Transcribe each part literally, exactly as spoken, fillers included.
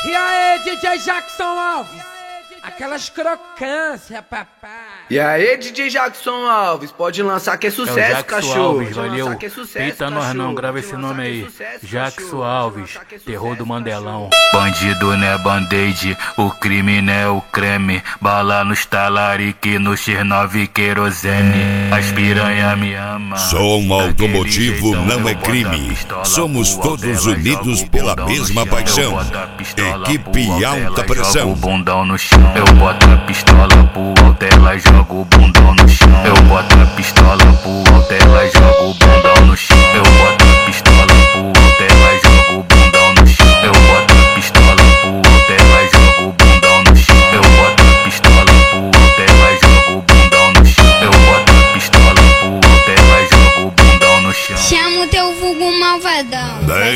E aí, D J Jackson Alves? Aquelas crocâncias, papai. E aí, D J Jackson Alves, pode lançar que é sucesso, é o cachorro. Alves, valeu. Que é sucesso, Eita, nós não, grava esse nome aí. Jackson Alves, é terror do Mandelão. Bandido né band-aid, o crime né o creme. Bala nos talarique, no X nove querosene. As piranha me ama. Som automotivo não é crime. Somos todos unidos pela mesma paixão. Equipe Alta Pressão. O bundão no chão. Eu boto a pistola pro alto, ela joga o bundão no chão. Eu boto a pistola pro alto, ela joga o bundão no chão. Eu boto a pistola pro alto, ela joga o bundão no chão. Eu boto a pistola pro alto, ela joga o bundão no chão. Eu boto a pistola pro alto, ela joga o bundão no chão. Eu boto a pistola pro alto, ela joga o bundão no chão. Chama o teu vulgo malvadão. D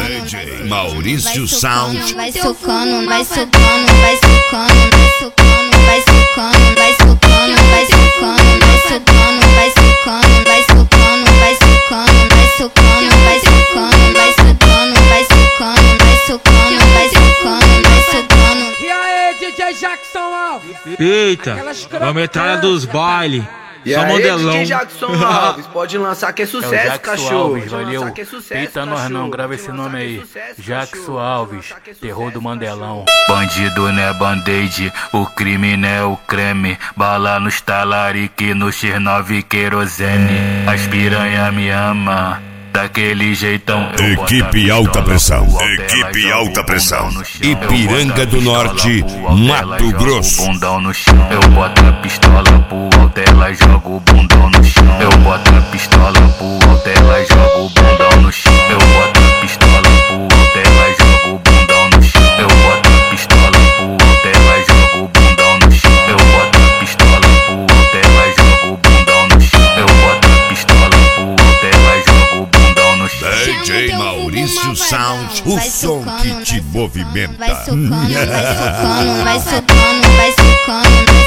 J Maurício Sound. Vai socando, vai socando, vai socando, vai socando, vai socando, vai socando, vai socando, vai socando, vai socando, vai socando, vai socando, vai socando, vai socando, vai socando, vai socando, vai socando, vai socando, vai socando. E aí, D J Jackson Alves? Eita, a metralha dos bailes. E Só aí, Mandelão. D J Jackson Alves, pode lançar que é É o sucesso, Jackson cachorro. Alves, valeu. Eita, nós não, grava esse nome aí. Jackson Alves, terror do Mandelão. Bandido né band-aid, o crime né o creme. Bala nos talarique, no X nove querosene. As piranha me ama. Daquele jeitão. Equipe Alta Pressão. Equipe Alta Pressão. Ipiranga do Norte, Mato Grosso. Bundão no chão. Eu boto a pistola pro alto, ela joga o bundão no chão. Eu boto a pistola pro alto, ela joga o bundão no chão. Eu boto a pistola pro alto, ela joga o bundão no chão. Eu boto a pistola pro alto, ela joga o bundão no chão. Eu boto a pistola pro alto, ela joga o bundão no chão. Eu boto a pistola pro alto, ela joga o bundão no chão. D J Maurício Sound, o som que te movimenta. Vai socando, vai socando, vai socando, vai socando.